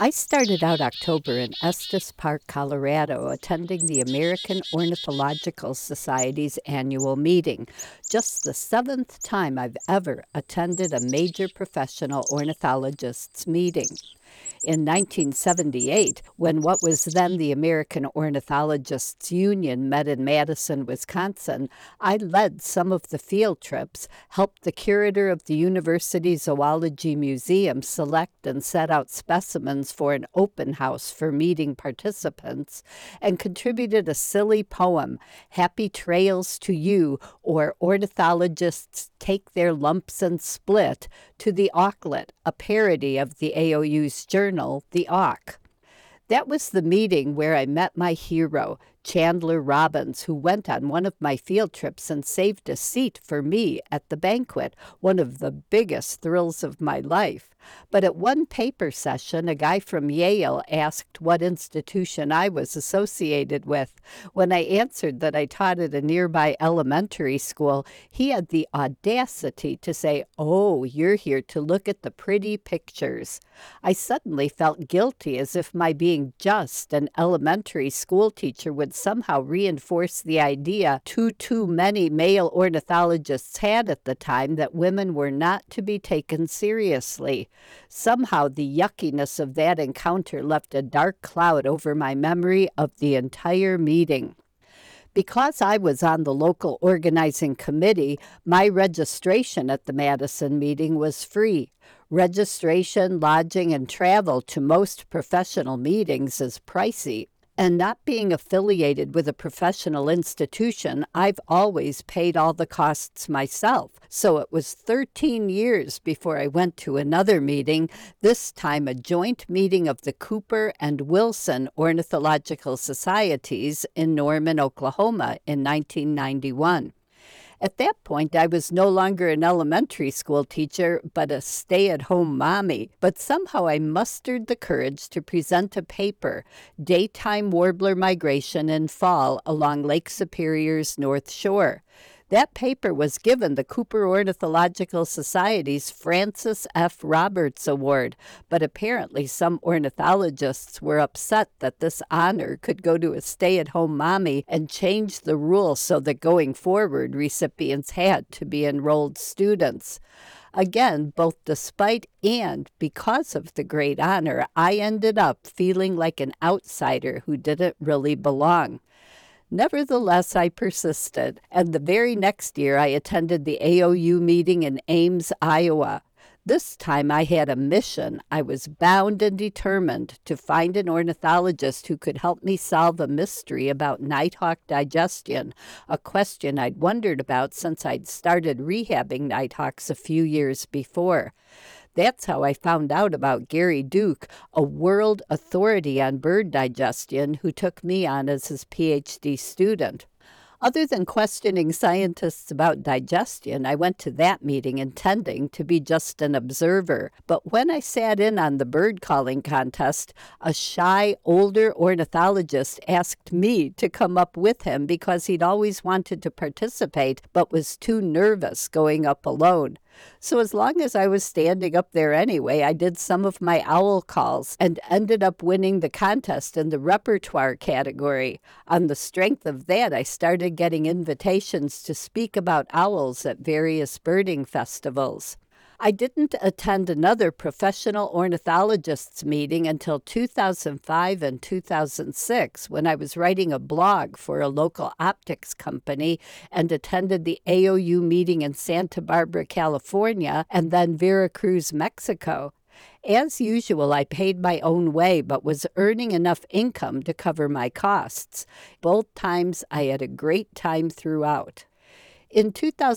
I started out October in Estes Park, Colorado, attending the American Ornithological Society's annual meeting, just the seventh time I've ever attended a major professional ornithologist's meeting. In 1978, when what was then the American Ornithologists Union met in Madison, Wisconsin, I led some of the field trips, helped the curator of the University Zoology Museum select and set out specimens for an open house for meeting participants, and contributed a silly poem, Happy Trails to You, or Ornithologists Take Their Lumps and Split, to the Auklet, a parody of the AOU's journal, The Auk. That was the meeting where I met my hero, Chandler Robbins, who went on one of my field trips and saved a seat for me at the banquet, one of the biggest thrills of my life. But at one paper session, a guy from Yale asked what institution I was associated with. When I answered that I taught at a nearby elementary school, he had the audacity to say, "Oh, you're here to look at the pretty pictures." I suddenly felt guilty, as if my being just an elementary school teacher would somehow reinforce the idea too many male ornithologists had at the time that women were not to be taken seriously. Somehow the yuckiness of that encounter left a dark cloud over my memory of the entire meeting. Because I was on the local organizing committee, my registration at the Madison meeting was free. Registration, lodging, and travel to most professional meetings is pricey. And not being affiliated with a professional institution, I've always paid all the costs myself. So it was 13 years before I went to another meeting, this time a joint meeting of the Cooper and Wilson Ornithological Societies in Norman, Oklahoma in 1991. At that point, I was no longer an elementary school teacher, but a stay-at-home mommy. But somehow I mustered the courage to present a paper, Daytime Warbler Migration in Fall along Lake Superior's North Shore. That paper was given the Cooper Ornithological Society's Francis F. Roberts Award, but apparently some ornithologists were upset that this honor could go to a stay-at-home mommy and changed the rule so that going forward recipients had to be enrolled students. Again, both despite and because of the great honor, I ended up feeling like an outsider who didn't really belong. Nevertheless, I persisted, and the very next year I attended the AOU meeting in Ames, Iowa. This time I had a mission. I was bound and determined to find an ornithologist who could help me solve a mystery about nighthawk digestion, a question I'd wondered about since I'd started rehabbing nighthawks a few years before. That's how I found out about Gary Duke, a world authority on bird digestion who took me on as his PhD student. Other than questioning scientists about digestion, I went to that meeting intending to be just an observer. But when I sat in on the bird calling contest, a shy, older ornithologist asked me to come up with him because he'd always wanted to participate but was too nervous going up alone. So as long as I was standing up there anyway, I did some of my owl calls and ended up winning the contest in the repertoire category. On the strength of that, I started getting invitations to speak about owls at various birding festivals. I didn't attend another professional ornithologists meeting until 2005 and 2006 when I was writing a blog for a local optics company and attended the AOU meeting in Santa Barbara, California, and then Veracruz, Mexico. As usual, I paid my own way but was earning enough income to cover my costs. Both times I had a great time throughout. In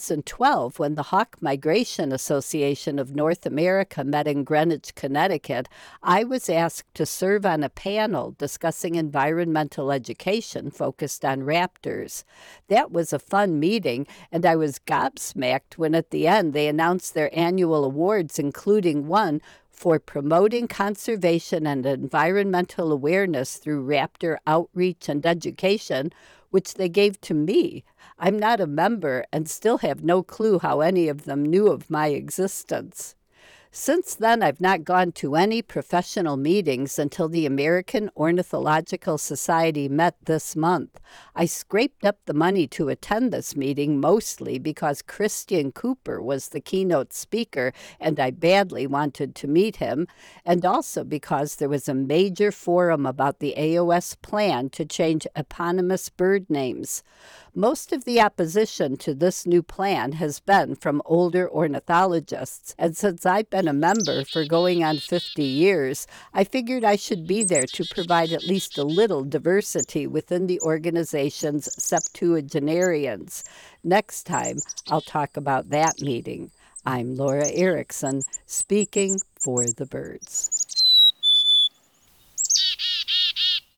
2012, when the Hawk Migration Association of North America met in Greenwich, Connecticut, I was asked to serve on a panel discussing environmental education focused on raptors. That was a fun meeting, and I was gobsmacked when at the end they announced their annual awards, including one for promoting conservation and environmental awareness through raptor outreach and education, which they gave to me. I'm not a member and still have no clue how any of them knew of my existence. Since then, I've not gone to any professional meetings until the American Ornithological Society met this month. I scraped up the money to attend this meeting mostly because Christian Cooper was the keynote speaker and I badly wanted to meet him, and also because there was a major forum about the AOS plan to change eponymous bird names. Most of the opposition to this new plan has been from older ornithologists, and since I've been a member for going on 50 years, I figured I should be there to provide at least a little diversity within the organization's septuagenarians. Next time, I'll talk about that meeting. I'm Laura Erickson, speaking for the birds.